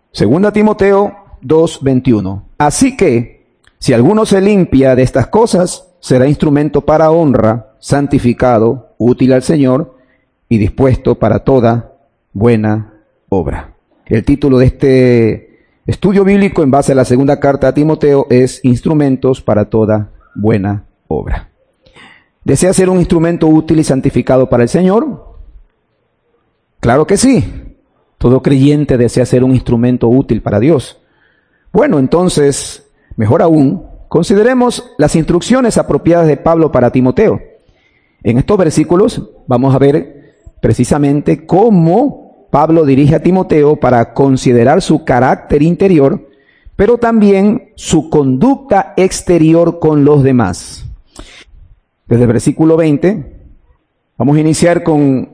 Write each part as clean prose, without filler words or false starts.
Segunda Timoteo 2:21. Así que, si alguno se limpia de estas cosas, será instrumento para honra, santificado, útil al Señor y dispuesto para toda buena obra. El título de este estudio bíblico en base a la segunda carta a Timoteo es Instrumentos para toda buena obra. ¿Desea ser un instrumento útil y santificado para el Señor? Claro que sí. Todo creyente desea ser un instrumento útil para Dios. Bueno, entonces, mejor aún, consideremos las instrucciones apropiadas de Pablo para Timoteo. En estos versículos vamos a ver precisamente cómo Pablo dirige a Timoteo para considerar su carácter interior, pero también su conducta exterior con los demás. Desde el versículo 20, vamos a iniciar con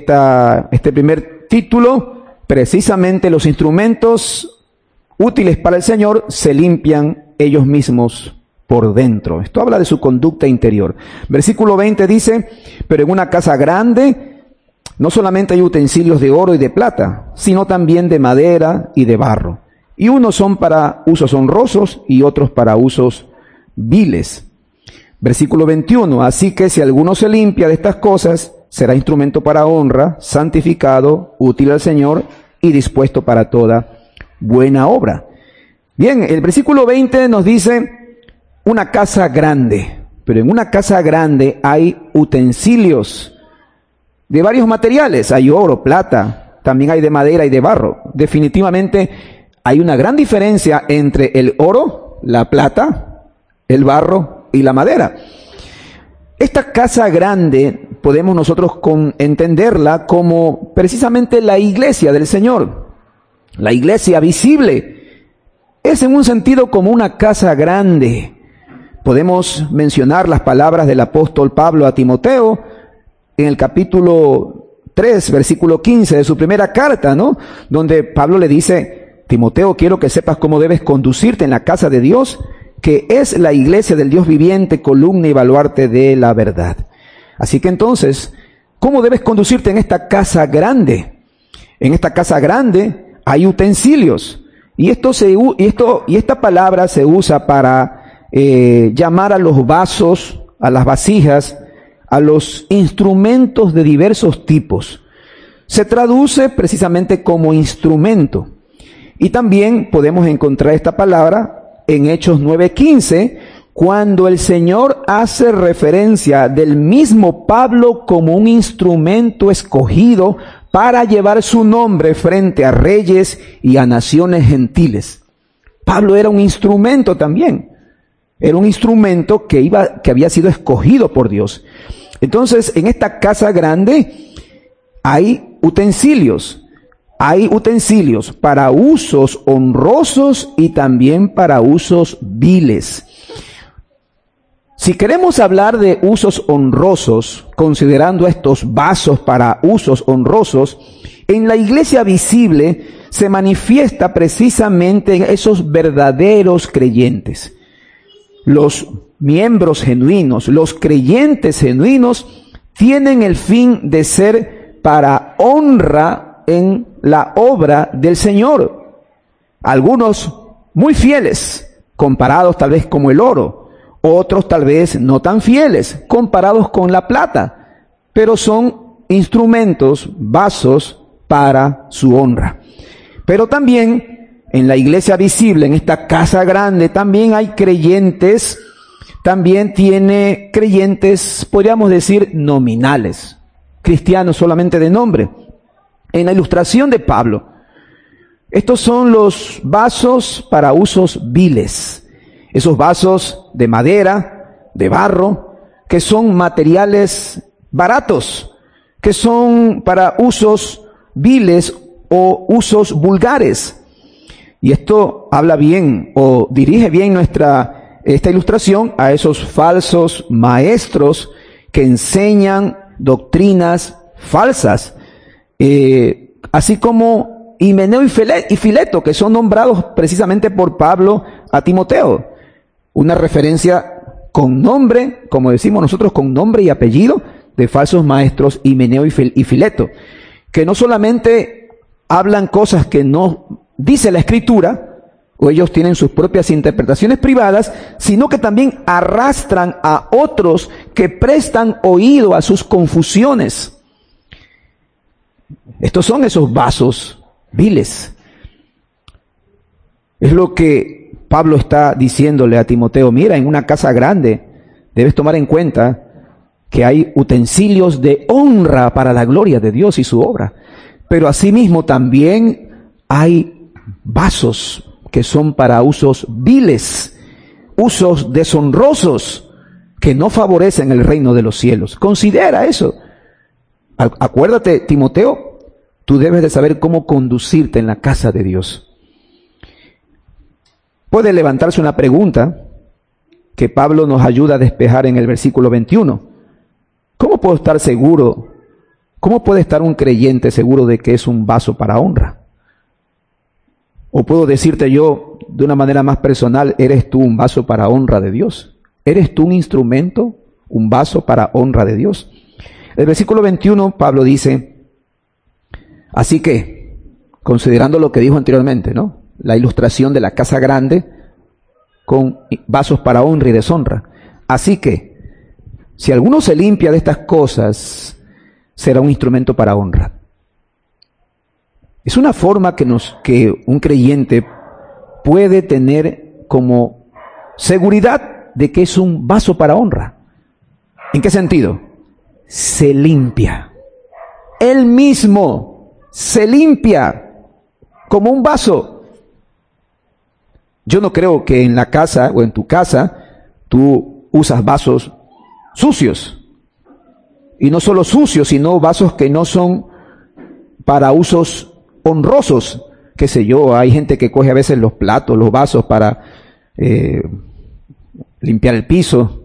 este primer título, precisamente los instrumentos útiles para el Señor se limpian ellos mismos por dentro. Esto habla de su conducta interior. Versículo 20 dice, pero en una casa grande no solamente hay utensilios de oro y de plata, sino también de madera y de barro. Y unos son para usos honrosos y otros para usos viles. Versículo 21, así que si alguno se limpia de estas cosas, será instrumento para honra, santificado, útil al Señor y dispuesto para toda buena obra. Bien, el versículo 20 nos dice una casa grande, pero en una casa grande hay utensilios de varios materiales, hay oro, plata, también hay de madera y de barro. Definitivamente hay una gran diferencia entre el oro, la plata, el barro y la madera. Esta casa grande podemos nosotros entenderla como precisamente la iglesia del Señor, la iglesia visible. Es en un sentido como una casa grande. Podemos mencionar las palabras del apóstol Pablo a Timoteo en el capítulo 3, versículo 15 de su primera carta, ¿no? Donde Pablo le dice, Timoteo, quiero que sepas cómo debes conducirte en la casa de Dios, que es la iglesia del Dios viviente, columna y baluarte de la verdad. Así que entonces, ¿cómo debes conducirte en esta casa grande? En esta casa grande hay utensilios. Y esta palabra se usa para llamar a los vasos, a las vasijas, a los instrumentos de diversos tipos. Se traduce precisamente como instrumento. Y también podemos encontrar esta palabra en Hechos 9:15, cuando el Señor hace referencia del mismo Pablo como un instrumento escogido para llevar su nombre frente a reyes y a naciones gentiles. Pablo era un instrumento también. Era un instrumento que había sido escogido por Dios. Entonces, en esta casa grande hay utensilios. Hay utensilios para usos honrosos y también para usos viles. Si queremos hablar de usos honrosos, considerando estos vasos para usos honrosos, en la iglesia visible se manifiesta precisamente esos verdaderos creyentes. Los miembros genuinos, los creyentes genuinos, tienen el fin de ser para honra en la obra del Señor. Algunos muy fieles, comparados tal vez como el oro. Otros tal vez no tan fieles, comparados con la plata. Pero son instrumentos, vasos para su honra. Pero también en la iglesia visible, en esta casa grande, también hay creyentes, también tiene creyentes, podríamos decir, nominales, cristianos solamente de nombre. En la ilustración de Pablo, estos son los vasos para usos viles, esos vasos de madera, de barro, que son materiales baratos, que son para usos viles o usos vulgares. Y esto habla bien o dirige bien esta ilustración a esos falsos maestros que enseñan doctrinas falsas, así como Himeneo y Fileto, que son nombrados precisamente por Pablo a Timoteo. Una referencia con nombre, como decimos nosotros, con nombre y apellido de falsos maestros Himeneo y Fileto, que no solamente hablan cosas que no dice la Escritura, o ellos tienen sus propias interpretaciones privadas, sino que también arrastran a otros que prestan oído a sus confusiones. Estos son esos vasos viles. Es lo que Pablo está diciéndole a Timoteo: mira, en una casa grande debes tomar en cuenta que hay utensilios de honra para la gloria de Dios y su obra, pero asimismo también hay vasos que son para usos viles, usos deshonrosos, que no favorecen el reino de los cielos. Considera eso. Acuérdate, Timoteo, tú debes de saber cómo conducirte en la casa de Dios. Puede levantarse una pregunta que Pablo nos ayuda a despejar en el versículo 21. ¿Cómo puedo estar seguro? ¿Cómo puede estar un creyente seguro de que es un vaso para honra? O puedo decirte yo de una manera más personal: ¿eres tú un vaso para honra de Dios? ¿Eres tú un instrumento, un vaso para honra de Dios? El versículo 21, Pablo dice: así que, considerando lo que dijo anteriormente, ¿no?, la ilustración de la casa grande con vasos para honra y deshonra. Así que, si alguno se limpia de estas cosas, será un instrumento para honra. Es una forma que un creyente puede tener como seguridad de que es un vaso para honra. ¿En qué sentido? Se limpia. Él mismo se limpia como un vaso. Yo no creo que en la casa o en tu casa tú usas vasos sucios. Y no solo sucios, sino vasos que no son para usos honrosos. Qué sé yo, hay gente que coge a veces los platos, los vasos para limpiar el piso.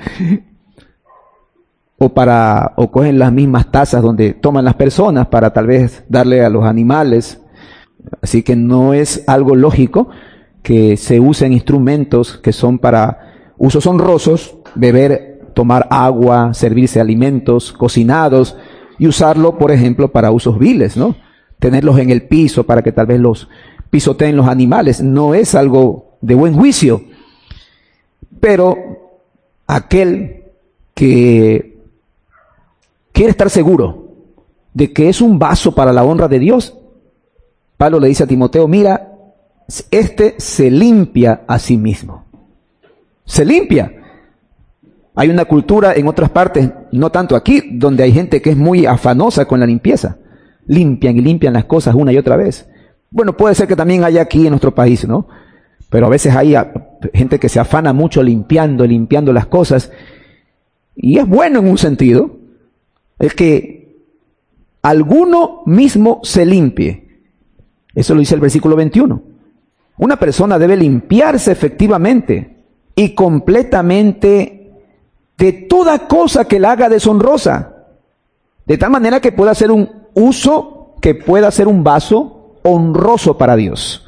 o cogen las mismas tazas donde toman las personas para tal vez darle a los animales. Así que no es algo lógico que se usen instrumentos que son para usos honrosos, beber, tomar agua, servirse alimentos cocinados, y usarlo, por ejemplo, para usos viles, ¿no? Tenerlos en el piso para que tal vez los pisoteen los animales. No es algo de buen juicio. Pero aquel que quiere estar seguro de que es un vaso para la honra de Dios, Pablo le dice a Timoteo: mira, este se limpia a sí mismo. Se limpia. Hay una cultura en otras partes, no tanto aquí, donde hay gente que es muy afanosa con la limpieza. Limpian y limpian las cosas una y otra vez. Bueno, puede ser que también haya aquí en nuestro país, ¿no? Pero a veces hay gente que se afana mucho limpiando las cosas. Y es bueno en un sentido, el que alguno mismo se limpie. Eso lo dice el versículo 21. Una persona debe limpiarse efectivamente y completamente de toda cosa que la haga deshonrosa, de tal manera que pueda ser un uso, que pueda ser un vaso honroso para Dios.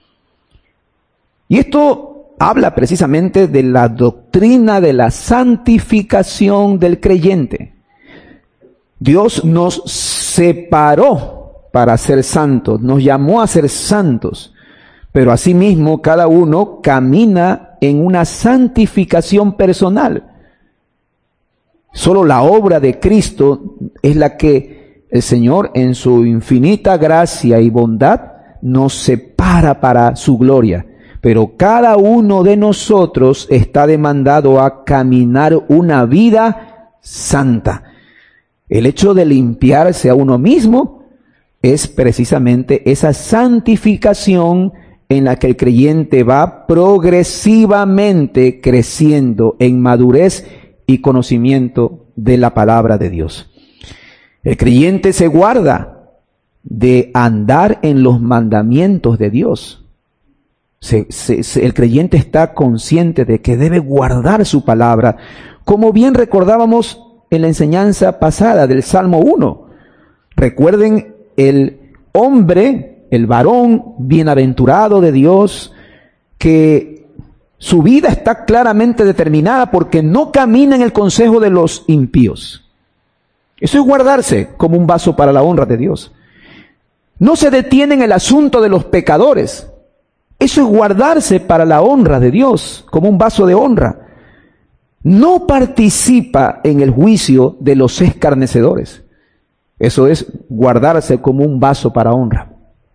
Y esto habla precisamente de la doctrina de la santificación del creyente. Dios nos separó para ser santos, nos llamó a ser santos, pero asimismo cada uno camina en una santificación personal. Solo la obra de Cristo es la que el Señor, en su infinita gracia y bondad, nos separa para su gloria. Pero cada uno de nosotros está demandado a caminar una vida santa. El hecho de limpiarse a uno mismo es precisamente esa santificación en la que el creyente va progresivamente creciendo en madurez y conocimiento de la palabra de Dios. El creyente se guarda de andar en los mandamientos de Dios. El creyente está consciente de que debe guardar su palabra, como bien recordábamos en la enseñanza pasada del Salmo 1. Recuerden el hombre, el varón bienaventurado de Dios, que su vida está claramente determinada porque no camina en el consejo de los impíos. Eso es guardarse como un vaso para la honra de Dios. No se detiene en el asunto de los pecadores. Eso es guardarse para la honra de Dios, como un vaso de honra. No participa en el juicio de los escarnecedores. Eso es guardarse como un vaso para honra.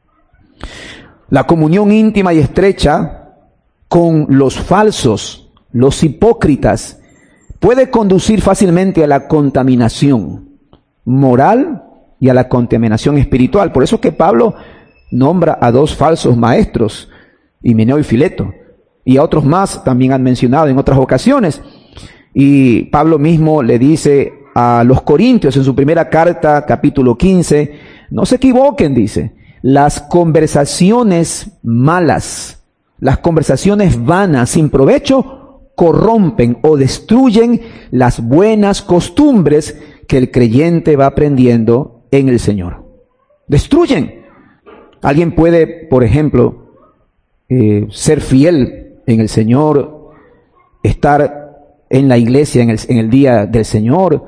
La comunión íntima y estrecha con los falsos, los hipócritas, puede conducir fácilmente a la contaminación moral y a la contaminación espiritual. Por eso es que Pablo nombra a dos falsos maestros, Himeneo y Fileto, y a otros más también han mencionado en otras ocasiones. Y Pablo mismo le dice a los Corintios en su primera carta, capítulo 15, no se equivoquen, dice, las conversaciones malas, las conversaciones vanas, sin provecho, corrompen o destruyen las buenas costumbres que el creyente va aprendiendo en el Señor. Destruyen. Alguien puede, por ejemplo, ser fiel en el Señor, estar en la iglesia en el día del Señor,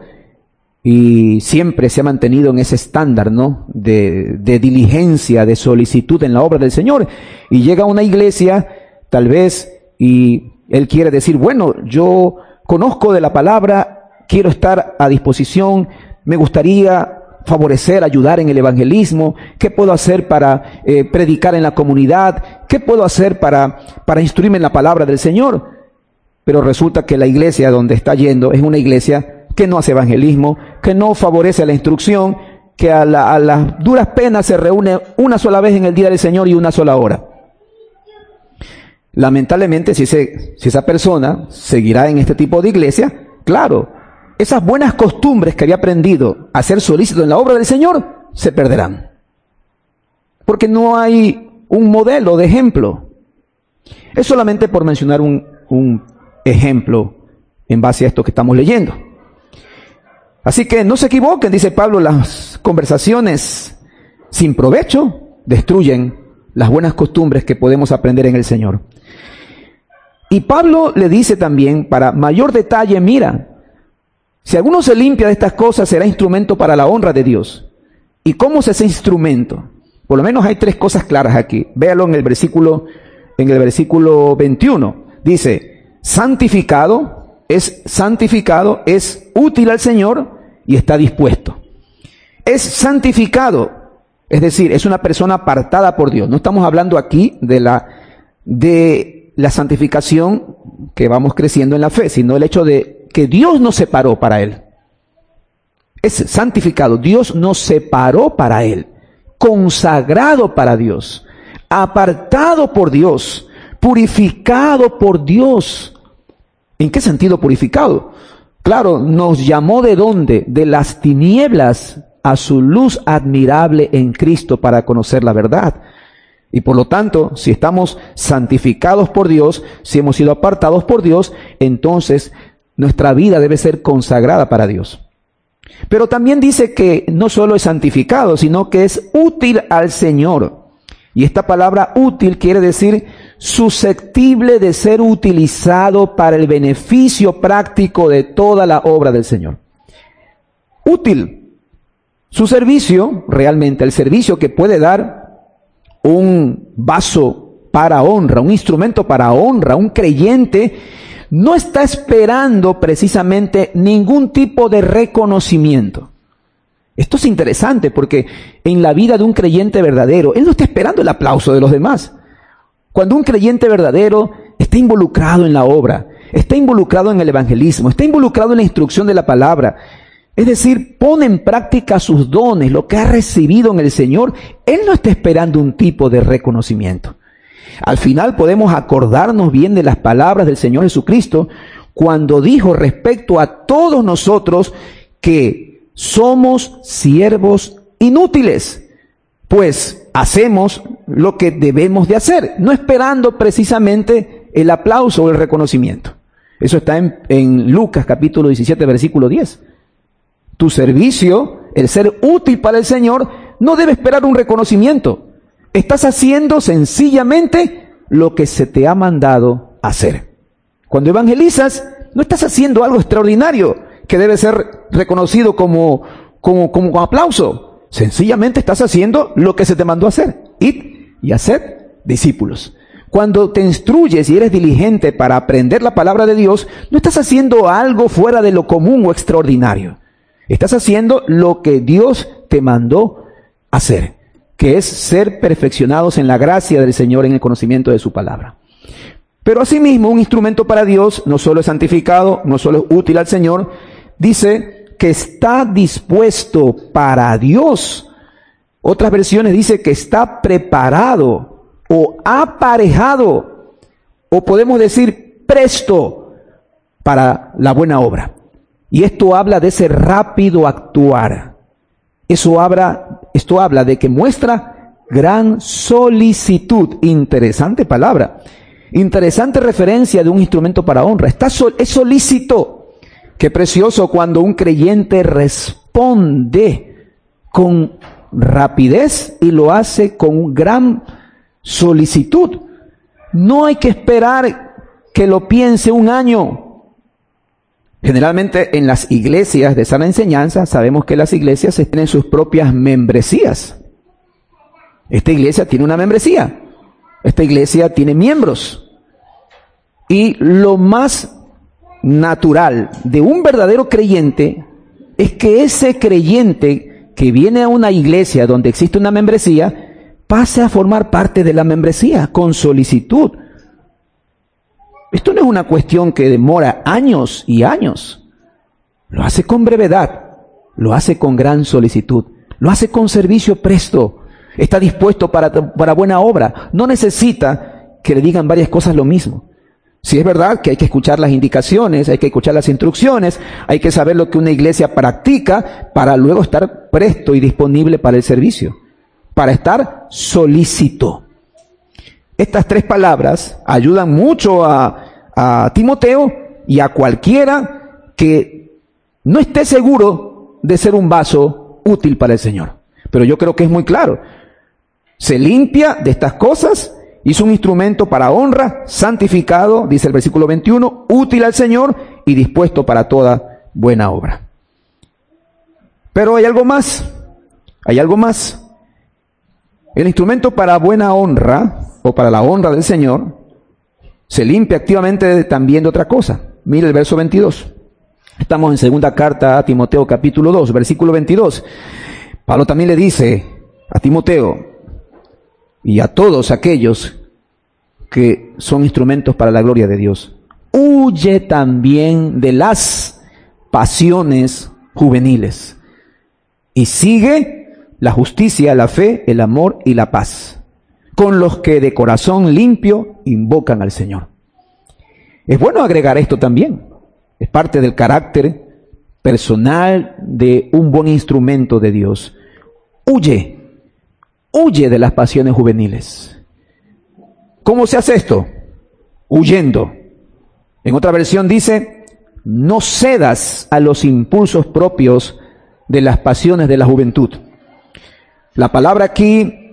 y siempre se ha mantenido en ese estándar, ¿no?, de diligencia, de solicitud en la obra del Señor, y llega a una iglesia, tal vez, y él quiere decir, bueno, yo conozco de la palabra, quiero estar a disposición, me gustaría favorecer, ayudar en el evangelismo, ¿qué puedo hacer para predicar en la comunidad? ¿Qué puedo hacer para instruirme en la palabra del Señor? Pero resulta que la iglesia donde está yendo es una iglesia que no hace evangelismo, que no favorece la instrucción, que a las duras penas se reúne una sola vez en el día del Señor y una sola hora. Lamentablemente, si esa persona seguirá en este tipo de iglesia, claro, esas buenas costumbres que había aprendido a ser solícito en la obra del Señor se perderán. Porque no hay un modelo de ejemplo. Es solamente por mencionar un ejemplo en base a esto que estamos leyendo. Así que no se equivoquen, dice Pablo, las conversaciones sin provecho destruyen las buenas costumbres que podemos aprender en el Señor. Y Pablo le dice también, para mayor detalle, mira, si alguno se limpia de estas cosas, será instrumento para la honra de Dios. ¿Y cómo es ese instrumento? Por lo menos hay tres cosas claras aquí. Véalo en el versículo 21. Dice, santificado, es útil al Señor y está dispuesto. Es santificado, es decir, es una persona apartada por Dios. No estamos hablando aquí de la santificación que vamos creciendo en la fe, sino el hecho de que Dios nos separó para Él. Es santificado, Dios nos separó para Él, consagrado para Dios, apartado por Dios, purificado por Dios. ¿En qué sentido purificado? Claro, nos llamó ¿de dónde? De las tinieblas a su luz admirable en Cristo para conocer la verdad. Y por lo tanto, si estamos santificados por Dios, si hemos sido apartados por Dios, entonces nuestra vida debe ser consagrada para Dios. Pero también dice que no solo es santificado, sino que es útil al Señor. Y esta palabra útil quiere decir susceptible de ser utilizado para el beneficio práctico de toda la obra del Señor. Útil. Su servicio, realmente el servicio que puede dar un vaso para honra, un instrumento para honra, un creyente, no está esperando precisamente ningún tipo de reconocimiento. Esto es interesante porque en la vida de un creyente verdadero, él no está esperando el aplauso de los demás. Cuando un creyente verdadero está involucrado en la obra, está involucrado en el evangelismo, está involucrado en la instrucción de la palabra, es decir, pone en práctica sus dones, lo que ha recibido en el Señor, él no está esperando un tipo de reconocimiento. Al final podemos acordarnos bien de las palabras del Señor Jesucristo cuando dijo respecto a todos nosotros que somos siervos inútiles, pues hacemos lo que debemos de hacer, no esperando precisamente el aplauso o el reconocimiento. Eso está en Lucas capítulo 17, versículo 10. Tu servicio, el ser útil para el Señor, no debe esperar un reconocimiento. Estás haciendo sencillamente lo que se te ha mandado hacer. Cuando evangelizas, no estás haciendo algo extraordinario que debe ser reconocido como aplauso. Sencillamente estás haciendo lo que se te mandó a hacer. Id y haced discípulos. Cuando te instruyes y eres diligente para aprender la palabra de Dios, no estás haciendo algo fuera de lo común o extraordinario. Estás haciendo lo que Dios te mandó hacer, que es ser perfeccionados en la gracia del Señor en el conocimiento de su palabra. Pero asimismo, un instrumento para Dios no solo es santificado, no solo es útil al Señor, dice que está dispuesto para Dios. Otras versiones dice que está preparado o aparejado, o podemos decir presto para la buena obra. Y esto habla de ese rápido actuar. Esto habla de que muestra gran solicitud. Interesante palabra. Interesante referencia de un instrumento para honra. Es solícito. Qué precioso cuando un creyente responde con rapidez y lo hace con gran solicitud. No hay que esperar que lo piense un año. Generalmente en las iglesias de sana enseñanza, sabemos que las iglesias tienen sus propias membresías. Esta iglesia tiene una membresía. Esta iglesia tiene miembros. Y lo más natural de un verdadero creyente es que ese creyente que viene a una iglesia donde existe una membresía, pase a formar parte de la membresía con solicitud. Esto no es una cuestión que demora años y años. Lo hace con brevedad, lo hace con gran solicitud, lo hace con servicio presto. Está dispuesto para buena obra. No necesita que le digan varias cosas lo mismo. Si es verdad que hay que escuchar las indicaciones, hay que escuchar las instrucciones, hay que saber lo que una iglesia practica para luego estar presto y disponible para el servicio, para estar solícito. Estas tres palabras ayudan mucho a Timoteo y a cualquiera que no esté seguro de ser un vaso útil para el Señor. Pero yo creo que es muy claro. Se limpia de estas cosas, hizo un instrumento para honra, santificado, dice el versículo 21, útil al Señor y dispuesto para toda buena obra. Pero hay algo más. El instrumento para buena honra, o para la honra del Señor, se limpia activamente también de otra cosa. Mire el verso 22. Estamos en segunda carta a Timoteo capítulo 2, versículo 22. Pablo también le dice a Timoteo y a todos aquellos que son instrumentos para la gloria de Dios: huye también de las pasiones juveniles y sigue la justicia, la fe, el amor y la paz, con los que de corazón limpio invocan al Señor. Es bueno agregar esto también. Es parte del carácter personal de un buen instrumento de Dios. Huye de las pasiones juveniles. ¿Cómo se hace esto? Huyendo. En otra versión dice: no cedas a los impulsos propios de las pasiones de la juventud. La palabra aquí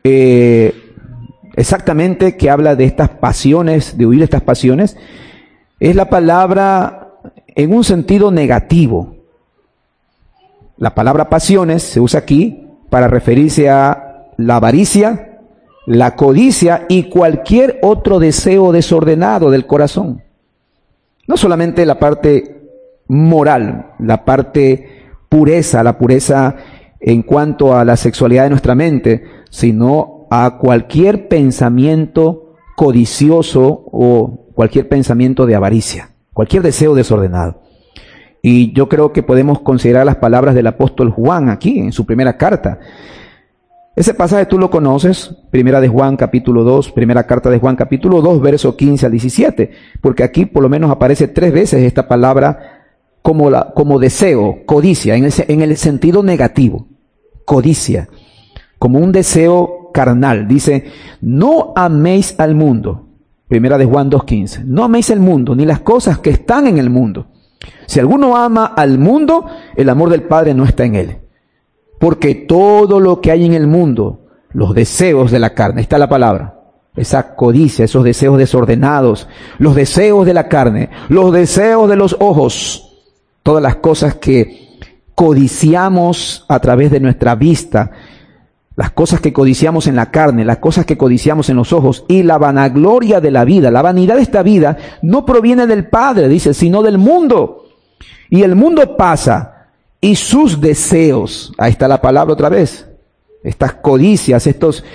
exactamente que habla de estas pasiones, de huir de estas pasiones, es la palabra en un sentido negativo. La palabra pasiones se usa aquí para referirse a la avaricia, la codicia y cualquier otro deseo desordenado del corazón. No solamente la parte moral, la parte pureza, la pureza en cuanto a la sexualidad de nuestra mente, sino a cualquier pensamiento codicioso o cualquier pensamiento de avaricia, cualquier deseo desordenado. Y yo creo que podemos considerar las palabras del apóstol Juan aquí, en su primera carta. Ese pasaje tú lo conoces, primera de Juan capítulo 2, primera carta de Juan capítulo 2, verso 15 al 17, porque aquí por lo menos aparece 3 veces esta palabra como deseo, codicia, en el sentido negativo, codicia, como un deseo carnal. Dice: no améis al mundo, primera de Juan 2:15, no améis el mundo, ni las cosas que están en el mundo. Si alguno ama al mundo, el amor del Padre no está en él. Porque todo lo que hay en el mundo, los deseos de la carne, ahí está la palabra, esa codicia, esos deseos desordenados, los deseos de la carne, los deseos de los ojos, todas las cosas que codiciamos a través de nuestra vista, las cosas que codiciamos en la carne, las cosas que codiciamos en los ojos, y la vanagloria de la vida, la vanidad de esta vida, no proviene del Padre, dice, sino del mundo. Y el mundo pasa, y sus deseos, ahí está la palabra otra vez, estas codicias, estos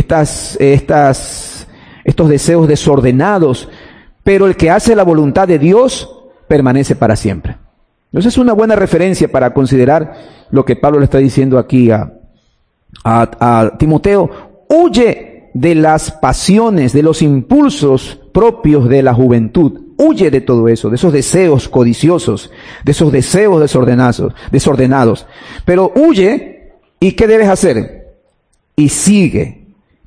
deseos desordenados, pero el que hace la voluntad de Dios permanece para siempre. Entonces es una buena referencia para considerar lo que Pablo le está diciendo aquí a Timoteo. Huye de las pasiones, de los impulsos propios de la juventud. Huye de todo eso, de esos deseos codiciosos, de esos deseos desordenados. Pero huye, ¿y qué debes hacer? Y sigue.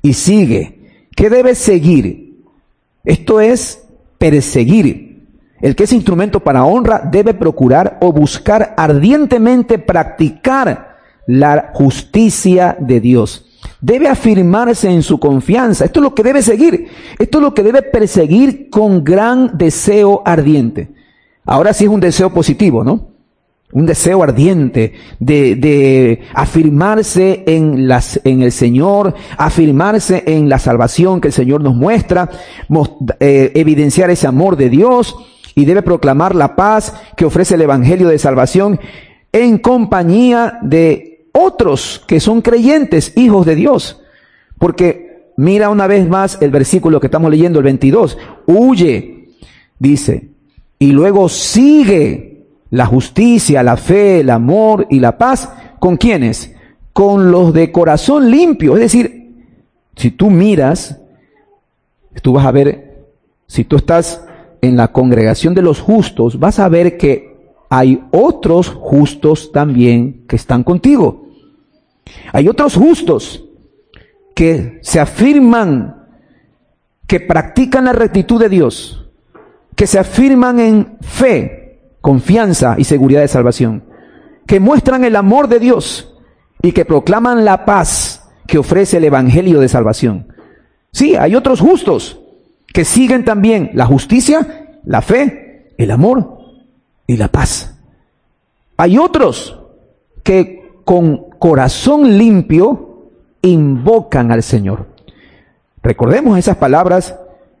¿Qué debes seguir? Esto es perseguir. El que es instrumento para honra debe procurar o buscar ardientemente practicar la justicia de Dios. Debe afirmarse en su confianza. Esto es lo que debe seguir. Esto es lo que debe perseguir con gran deseo ardiente. Ahora sí es un deseo positivo, ¿no? Un deseo ardiente de afirmarse en el Señor, afirmarse en la salvación que el Señor nos muestra, evidenciar ese amor de Dios, y debe proclamar la paz que ofrece el Evangelio de salvación en compañía de otros que son creyentes, hijos de Dios. Porque mira una vez más el versículo que estamos leyendo, el 22. Huye, dice, y luego sigue la justicia, la fe, el amor y la paz. ¿Con quiénes? Con los de corazón limpio. Es decir, si tú miras, tú vas a ver, si tú estás en la congregación de los justos, vas a ver que hay otros justos también que están contigo. Hay otros justos que se afirman, que practican la rectitud de Dios, que se afirman en fe, confianza y seguridad de salvación, que muestran el amor de Dios y que proclaman la paz que ofrece el Evangelio de salvación. Sí, hay otros justos que siguen también la justicia, la fe, el amor y la paz. Hay otros que con corazón limpio invocan al Señor. Recordemos esas palabras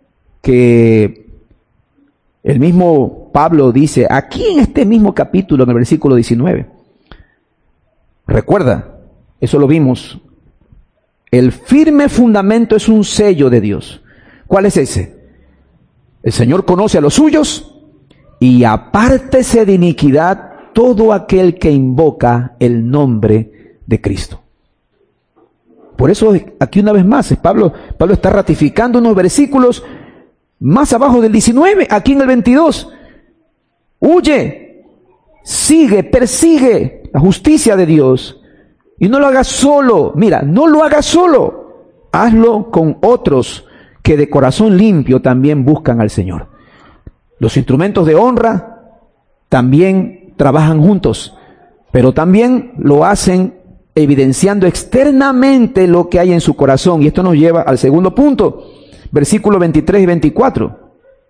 que el mismo Pablo dice aquí en este mismo capítulo, en el versículo 19. Recuerda, eso lo vimos. El firme fundamento es un sello de Dios. ¿Cuál es ese? El Señor conoce a los suyos y apártese de iniquidad todo aquel que invoca el nombre de Cristo. Por eso aquí una vez más Pablo está ratificando unos versículos más abajo del 19, aquí en el 22. Huye, sigue, persigue la justicia de Dios. Y no lo hagas solo. Mira, no lo hagas solo. Hazlo con otros que de corazón limpio también buscan al Señor. Los instrumentos de honra también trabajan juntos, pero también lo hacen evidenciando externamente lo que hay en su corazón. Y esto nos lleva al segundo punto, versículos 23 y 24.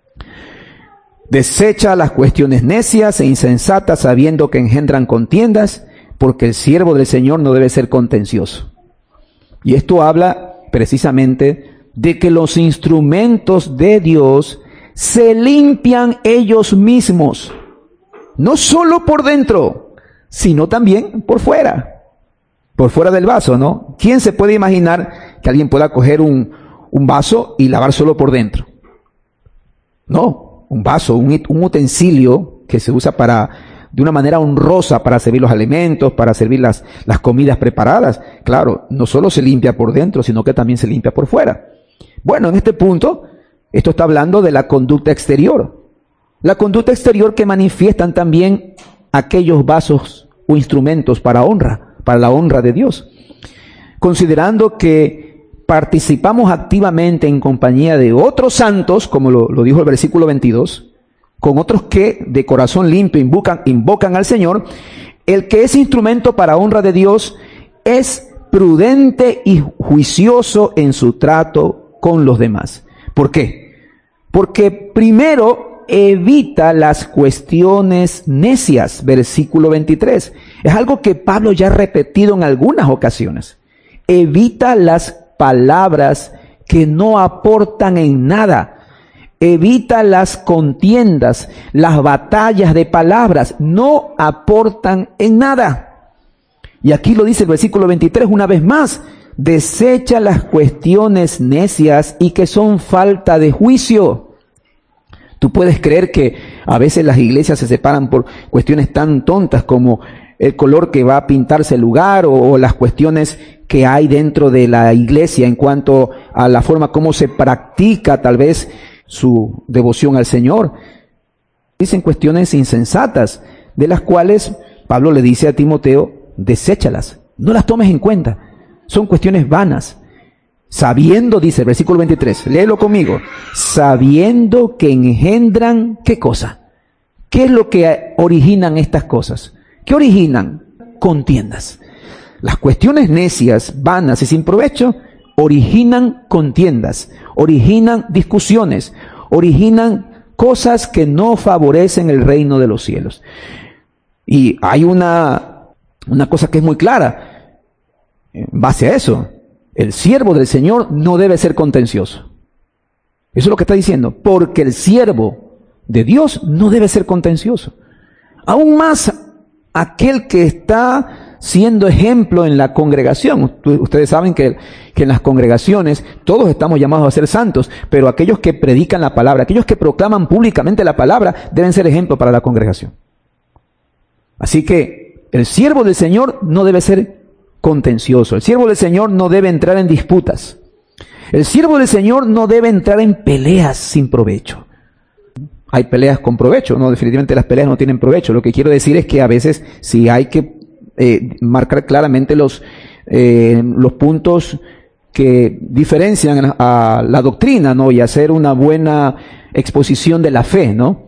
Desecha las cuestiones necias e insensatas, sabiendo que engendran contiendas, porque el siervo del Señor no debe ser contencioso. Y esto habla precisamente de que los instrumentos de Dios se limpian ellos mismos, no solo por dentro, sino también por fuera del vaso, ¿no? ¿Quién se puede imaginar que alguien pueda coger un vaso y lavar solo por dentro? No, un vaso, un utensilio que se usa de una manera honrosa para servir los alimentos, para servir las comidas preparadas. Claro, no solo se limpia por dentro, sino que también se limpia por fuera. Bueno, en este punto, esto está hablando de la conducta exterior. La conducta exterior que manifiestan también aquellos vasos o instrumentos para la honra de Dios. Considerando que participamos activamente en compañía de otros santos, como lo dijo el versículo 22, con otros que de corazón limpio invocan al Señor, el que es instrumento para honra de Dios es prudente y juicioso en su trato con los demás. ¿Por qué? Porque primero evita las cuestiones necias, versículo 23. Es algo que Pablo ya ha repetido en algunas ocasiones. Evita las palabras que no aportan en nada. Evita las contiendas, las batallas de palabras, no aportan en nada. Y aquí lo dice el versículo 23 una vez más. Desecha las cuestiones necias y que son falta de juicio. Tú puedes creer que a veces las iglesias se separan por cuestiones tan tontas como el color que va a pintarse el lugar o las cuestiones que hay dentro de la iglesia en cuanto a la forma como se practica tal vez su devoción al Señor. Dicen cuestiones insensatas, de las cuales Pablo le dice a Timoteo, deséchalas, no las tomes en cuenta. Son cuestiones vanas. Sabiendo, dice el versículo 23, léelo conmigo, sabiendo que engendran, ¿qué cosa? ¿Qué es lo que originan estas cosas? ¿Qué originan? Contiendas. Las cuestiones necias, vanas y sin provecho, originan contiendas, originan discusiones, originan cosas que no favorecen el reino de los cielos. Y hay una cosa que es muy clara. En base a eso, el siervo del Señor no debe ser contencioso. Eso es lo que está diciendo, porque el siervo de Dios no debe ser contencioso. Aún más aquel que está siendo ejemplo en la congregación. Ustedes saben que en las congregaciones todos estamos llamados a ser santos, pero aquellos que predican la palabra, aquellos que proclaman públicamente la palabra, deben ser ejemplo para la congregación. Así que el siervo del Señor no debe ser contencioso. El siervo del Señor no debe entrar en disputas. El siervo del Señor no debe entrar en peleas sin provecho. Hay peleas con provecho, no, definitivamente las peleas no tienen provecho. Lo que quiero decir es que a veces sí hay que marcar claramente los puntos que diferencian a la doctrina, ¿no? Y hacer una buena exposición de la fe, ¿no?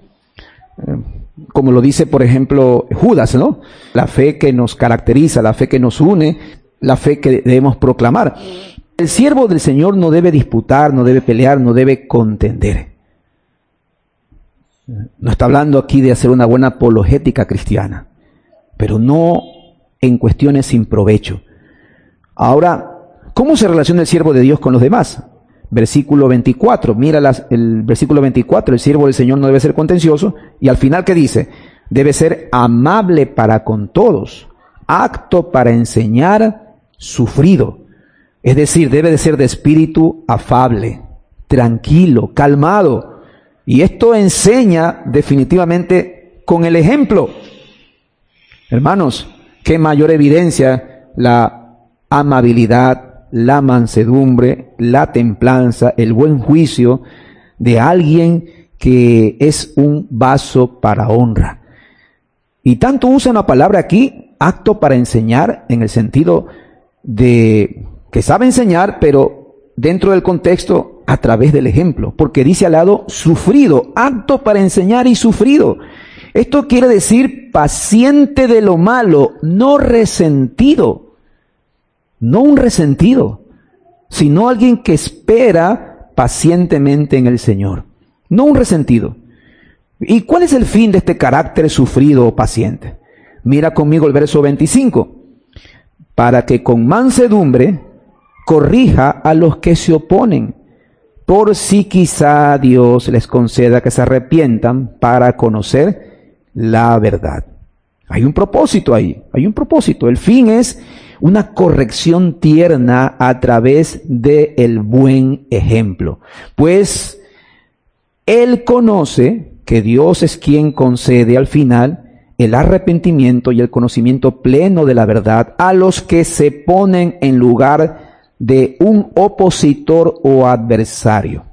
Como lo dice, por ejemplo, Judas, ¿no? La fe que nos caracteriza, la fe que nos une, la fe que debemos proclamar. El siervo del Señor no debe disputar, no debe pelear, no debe contender. No está hablando aquí de hacer una buena apologética cristiana, pero no en cuestiones sin provecho. Ahora, ¿cómo se relaciona el siervo de Dios con los demás? Versículo 24, mira el versículo 24, el siervo del Señor no debe ser contencioso, y al final, ¿qué dice? Debe ser amable para con todos, apto para enseñar, sufrido. Es decir, debe de ser de espíritu afable, tranquilo, calmado. Y esto enseña definitivamente con el ejemplo. Hermanos, qué mayor evidencia la amabilidad, la mansedumbre, la templanza, el buen juicio de alguien que es un vaso para honra. Y tanto usan la palabra aquí, apto para enseñar, en el sentido de que sabe enseñar, pero dentro del contexto a través del ejemplo, porque dice al lado sufrido, apto para enseñar y sufrido. Esto quiere decir paciente de lo malo, no resentido. No un resentido, sino alguien que espera pacientemente en el Señor. No un resentido. ¿Y cuál es el fin de este carácter sufrido o paciente? Mira conmigo el verso 25. Para que con mansedumbre corrija a los que se oponen, por si quizá Dios les conceda que se arrepientan para conocer la verdad. Hay un propósito ahí, hay un propósito. El fin es una corrección tierna a través del buen ejemplo. Pues Él conoce que Dios es quien concede al final el arrepentimiento y el conocimiento pleno de la verdad a los que se ponen en lugar de un opositor o adversario.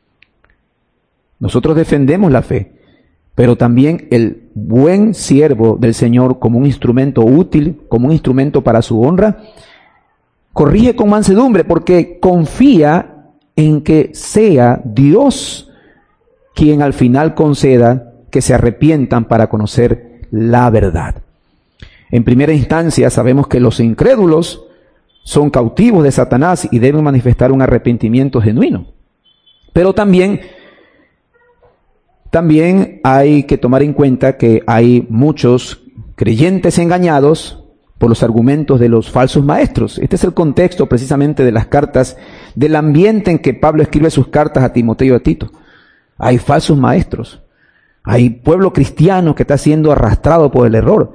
Nosotros defendemos la fe, pero también el buen siervo del Señor, como un instrumento útil, como un instrumento para su honra, corrige con mansedumbre porque confía en que sea Dios quien al final conceda que se arrepientan para conocer la verdad. En primera instancia sabemos que los incrédulos son cautivos de Satanás y deben manifestar un arrepentimiento genuino. Pero también También hay que tomar en cuenta que hay muchos creyentes engañados por los argumentos de los falsos maestros. Este es el contexto precisamente de las cartas, del ambiente en que Pablo escribe sus cartas a Timoteo y a Tito. Hay falsos maestros. Hay pueblo cristiano que está siendo arrastrado por el error.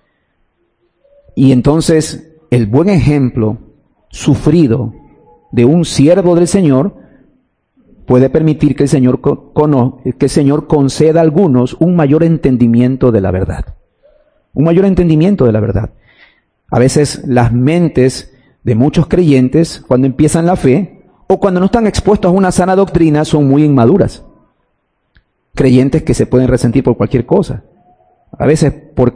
Y entonces el buen ejemplo sufrido de un siervo del Señor puede permitir que el Señor conceda a algunos un mayor entendimiento de la verdad. Un mayor entendimiento de la verdad. A veces las mentes de muchos creyentes, cuando empiezan la fe, o cuando no están expuestos a una sana doctrina, son muy inmaduras. Creyentes que se pueden resentir por cualquier cosa. A veces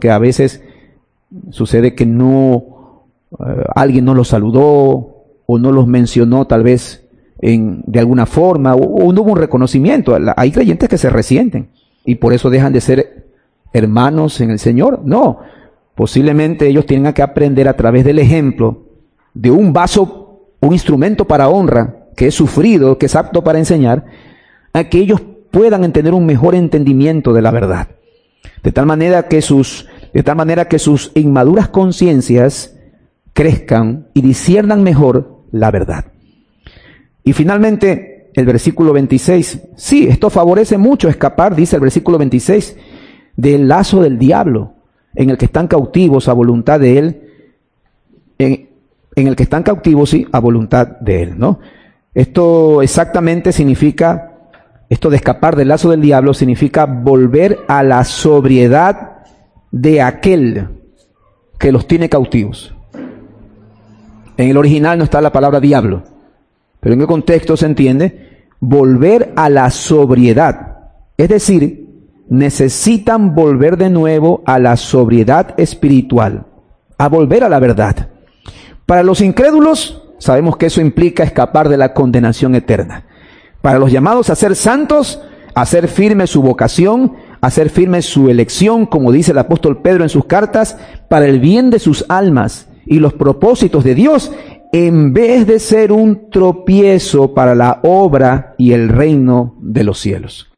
sucede que alguien no los saludó, o no los mencionó tal vez de alguna forma, o no hubo un reconocimiento. Hay creyentes que se resienten, y por eso dejan de ser hermanos en el Señor. No, posiblemente ellos tengan que aprender a través del ejemplo de un vaso, un instrumento para honra, que es sufrido, que es apto para enseñar, a que ellos puedan tener un mejor entendimiento de la verdad. De tal manera que sus inmaduras conciencias crezcan y disciernan mejor la verdad. Y finalmente, el versículo 26. Sí, esto favorece mucho escapar, dice el versículo 26, del lazo del diablo, en el que están cautivos a voluntad de él, en el que están cautivos, sí, a voluntad de él, ¿no? Esto exactamente significa, esto de escapar del lazo del diablo significa volver a la sobriedad de aquel que los tiene cautivos. En el original no está la palabra diablo, pero en el contexto se entiende volver a la sobriedad. Es decir, necesitan volver de nuevo a la sobriedad espiritual, a volver a la verdad. Para los incrédulos, sabemos que eso implica escapar de la condenación eterna. Para los llamados a ser santos, a hacer firme su vocación, a hacer firme su elección, como dice el apóstol Pedro en sus cartas, para el bien de sus almas y los propósitos de Dios, en vez de ser un tropiezo para la obra y el reino de los cielos.